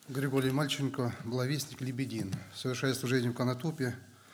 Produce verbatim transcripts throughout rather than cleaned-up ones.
Григорий Мальченко, благовестник Лебедин. Совершаю служение в Конотопе.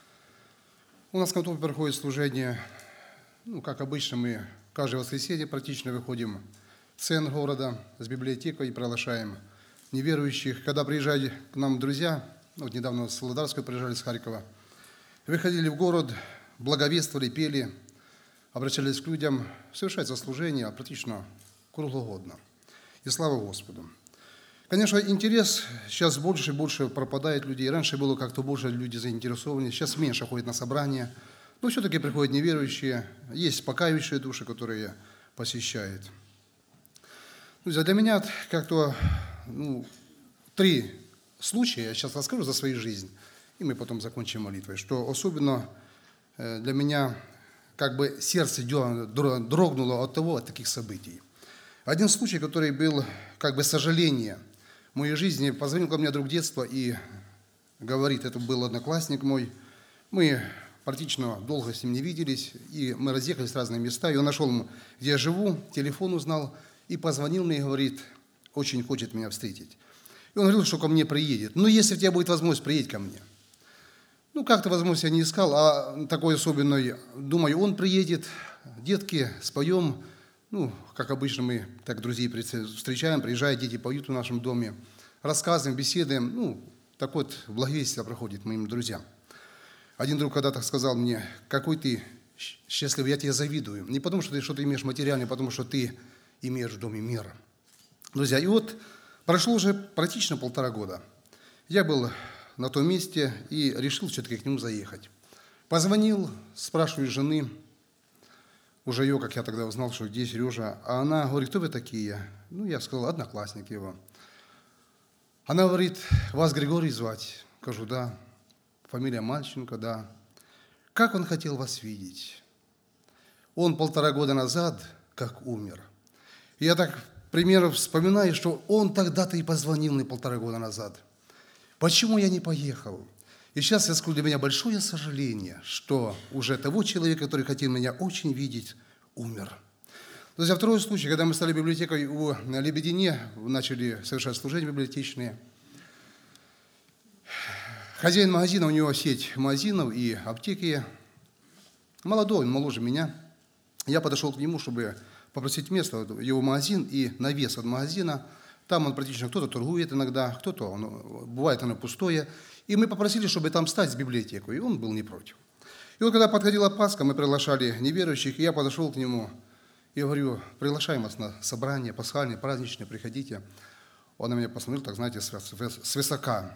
У нас в Конотопе проходит служение, ну, как обычно, мы каждое воскресенье практически выходим в центр города с библиотекой и приглашаем неверующих. Когда приезжали к нам друзья, вот недавно с Солидарского приезжали, с Харькова, выходили в город, благовествовали, пели, обращались к людям, совершается служение практически круглогодно. И слава Господу. Конечно, интерес сейчас больше и больше пропадает людей. Раньше было как-то больше люди заинтересованы, сейчас меньше ходят на собрания. Но все-таки приходят неверующие, есть покаявшие души, которые посещают. Друзья, для меня как-то ну, три случая, я сейчас расскажу за свою жизнь, и мы потом закончим молитвой, что особенно для меня как бы сердце дрогнуло от того, от таких событий. Один случай, который был как бы сожаление в моей жизни, позвонил ко мне друг детства и говорит, это был одноклассник мой, мы практически долго с ним не виделись, и мы разъехались в разные места, и он нашел, где я живу, телефон узнал, и позвонил мне и говорит, очень хочет меня встретить. И он говорил, что ко мне приедет. Ну, если у тебя будет возможность, приедь ко мне. Ну, как-то возможность я не искал, а такой особенной, думаю, он приедет, детки, споем. Ну, как обычно мы так друзей встречаем, приезжают, дети поют в нашем доме, рассказываем, беседуем. Ну, так вот, благовестие проходит моим друзьям. Один друг когда-то сказал мне, какой ты счастливый, я тебе завидую. Не потому, что ты что-то имеешь материальное, а потому, что ты имеешь в доме мир. Друзья, и вот прошло уже практически полтора года. Я был на том месте и решил все-таки к нему заехать. Позвонил, спрашиваю жены, уже ее, как я тогда узнал, что где Сережа, а она говорит, кто вы такие? Ну, я сказал, одноклассник его. Она говорит, вас Григорий звать? Скажу, да. Фамилия Мальченко, да. Как он хотел вас видеть? Он полтора года назад как умер. И я так, к примеру, вспоминаю, что он тогда-то и позвонил мне полтора года назад. Почему я не поехал? И сейчас я скажу, для меня большое сожаление, что уже того человека, который хотел меня очень видеть, умер. Друзья, второй случай, когда мы стали библиотекой у Лебедине, начали совершать служения библиотечные. Хозяин магазина, у него сеть магазинов и аптеки. Молодой, он моложе меня. Я подошел к нему, чтобы попросить место, его магазин и навес от магазина. Там он практически кто-то торгует иногда, кто-то, он, бывает оно пустое. И мы попросили, чтобы там стать с библиотекой, и он был не против. И вот когда подходила Пасха, мы приглашали неверующих, и я подошел к нему и говорю, приглашаем вас на собрание пасхальное, праздничное, приходите. Он на меня посмотрел, так знаете, свысока.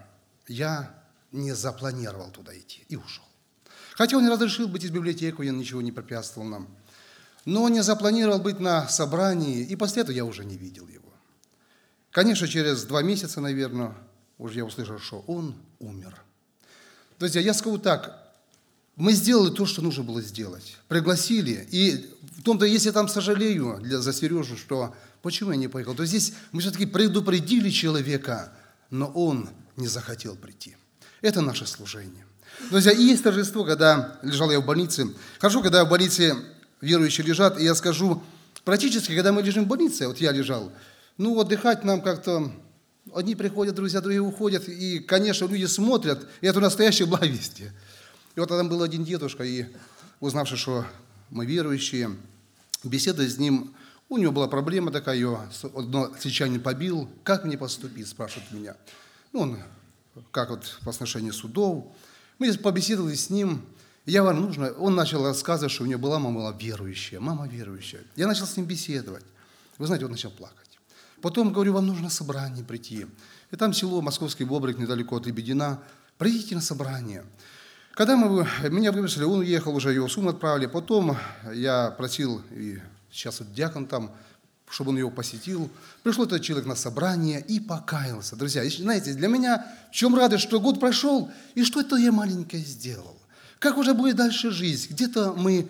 Я не запланировал туда идти и ушел. Хотя он не разрешил быть из библиотеки, я ничего не препятствовал нам. Но он не запланировал быть на собрании, и после этого я уже не видел его. Конечно, через два месяца, наверное, уже я услышал, что он умер. Друзья, я скажу так, мы сделали то, что нужно было сделать. Пригласили, и в том-то, если я там сожалею для, за Сережу, что почему я не поехал, то здесь мы все-таки предупредили человека, но он не захотел прийти. Это наше служение. Друзья, и есть торжество, когда лежал я в больнице. Хорошо, когда в больнице верующие лежат, и я скажу, практически, когда мы лежим в больнице, вот я лежал, ну, отдыхать нам как-то, одни приходят, друзья, другие уходят, и, конечно, люди смотрят, и это настоящее благовестие. И вот там был один дедушка, и узнавший, что мы верующие, беседуя с ним, у него была проблема такая, ее одно сечение побил, как мне поступить, спрашивает меня. Ну, он, как вот по отношению судов. Мы побеседовали с ним, я говорю, нужно, он начал рассказывать, что у него была мама верующая, мама верующая. Я начал с ним беседовать. Вы знаете, он начал плакать. Потом, говорю, вам нужно на собрание прийти. И там село Московский Бобрик, недалеко от Лебедина. Придите на собрание. Когда мы, меня выписали, он уехал, уже его в Сум отправили. Потом я просил, и сейчас вот диакон там, чтобы он его посетил. Пришел этот человек на собрание и покаялся. Друзья, и, знаете, для меня в чем радость, что год прошел, и что это я маленькое сделал. Как уже будет дальше жизнь? Где-то мы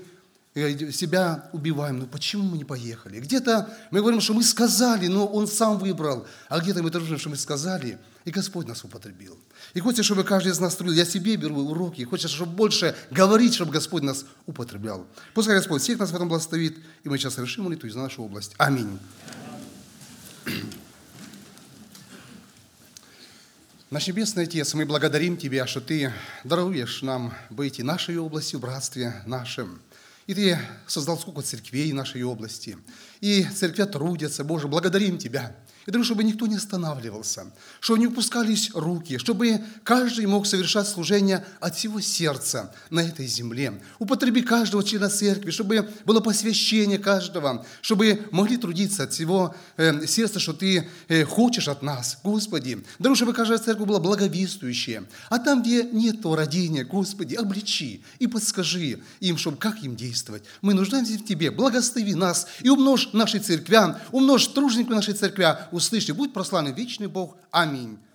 себя убиваем, ну почему мы не поехали? Где-то мы говорим, что мы сказали, но он сам выбрал, а где-то мы тоже, что мы сказали, и Господь нас употребил. И хочется, чтобы каждый из нас трудил, я себе беру уроки, хочется, чтобы больше говорить, чтобы Господь нас употреблял. Пускай Господь всех нас в этом благословит, и мы сейчас совершим молитву из нашей области. Аминь. Наш Небесный Отец, мы благодарим Тебя, что Ты даруешь нам быть и нашей областью, в братстве нашем. И Ты создал сколько церквей в нашей области. И церкви трудятся, Боже, благодарим Тебя. И дарю, чтобы никто не останавливался, чтобы не упускались руки, чтобы каждый мог совершать служение от всего сердца на этой земле. Употреби каждого члена церкви, чтобы было посвящение каждого, чтобы могли трудиться от всего э, сердца, что Ты э, хочешь от нас, Господи. Дарю, чтобы каждая церковь была благовествующая. А там, где нет родения, Господи, обличи и подскажи им, чтобы как им действовать. Мы нуждаемся в Тебе. Благослови нас и умножь наши церквя, умножь тружеников нашей церкви. Услышьте, будь прославлен вечный Бог. Аминь.